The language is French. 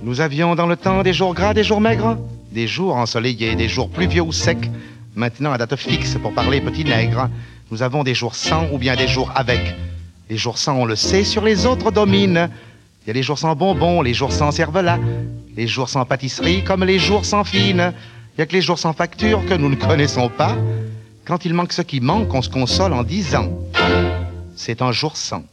Nous avions dans le temps des jours gras, des jours maigres, des jours ensoleillés, des jours pluvieux ou secs. Maintenant, à date fixe pour parler petit nègre, nous avons des jours sans ou bien des jours avec. Les jours sans, on le sait, sur les autres dominent. Il y a les jours sans bonbons, les jours sans cervelas, les jours sans pâtisserie comme les jours sans fine. Il y a que les jours sans facture que nous ne connaissons pas. Quand il manque ce qui manque, on se console en disant c'est un jour sans.